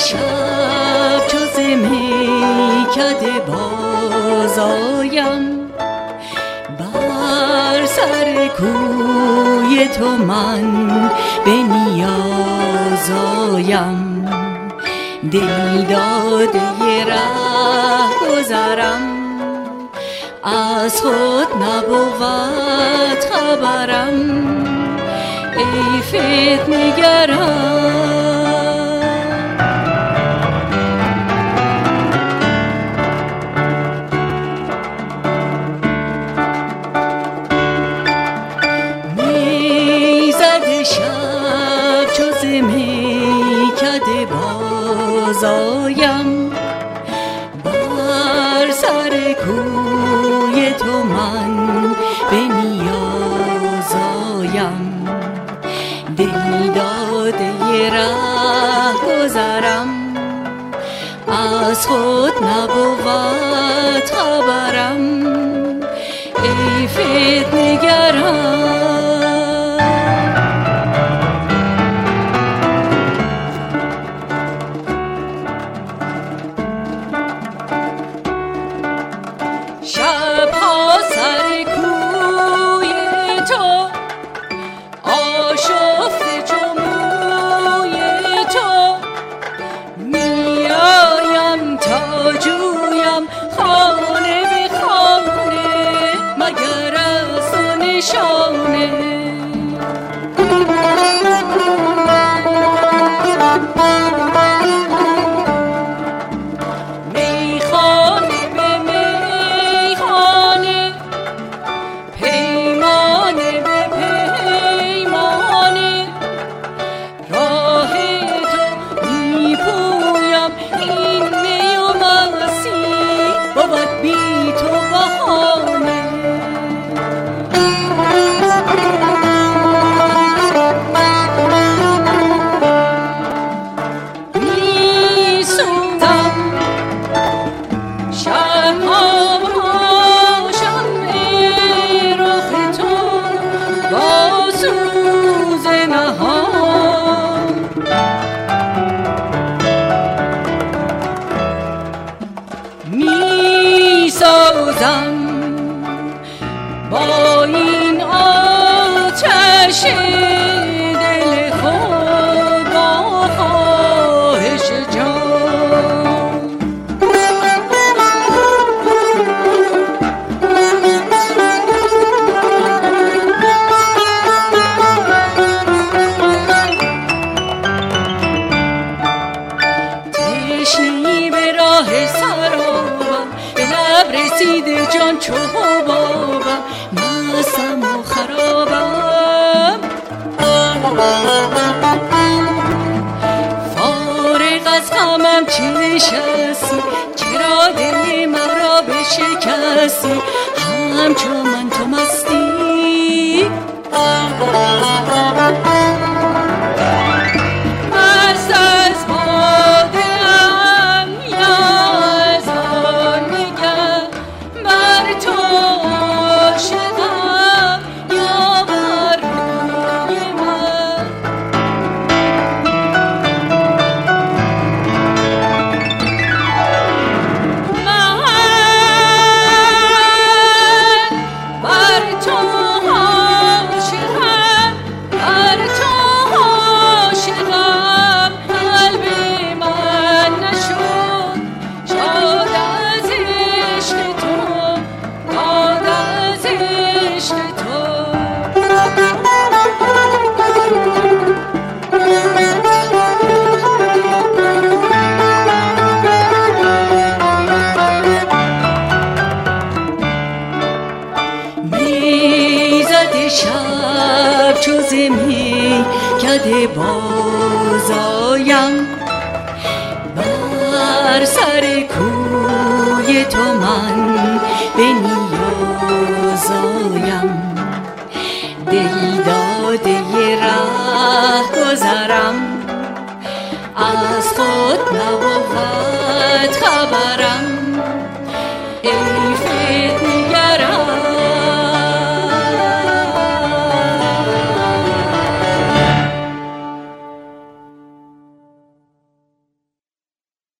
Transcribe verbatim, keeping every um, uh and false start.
شب چو ز میکده بازآیم، بر سر کوی تو من به نیاز آیم. دلی داده ره گذرم، از خود نبود خبرم، ای فتنه‌گرم. شب چو ز میکده بازآیم، بر سر کوی تو من به نیاز آیم. دلی داده ره گذرم، از خود نبود خبرم، ای فتنه‌گرم. شبها سر کوی تو آشفته چو موی تو، میایم تا جویم خانه به خانه، مگر از تو نشانه. با این آتش دل خود با خواهش جان، تشنه‌ای به راه سرابم، به لب رسیده جان چو حبابم، مستم و خرابم. فارغ از غمم چه نشستی، چرا دل مرا بشکستی، همچو من تو مستی. مست از باده ام یا از آن نگه، بر تو عاشقم یا بر روی من. من بر تو عاشقم، بر تو عاشقم، قلب من نشد شاد از عشق تو، شاد از عشق تو. میزد شب چو ز میکده بازآیم، بر سر کوی تو من به نیاز آیم. دل داده ره گذرم، از خود نبود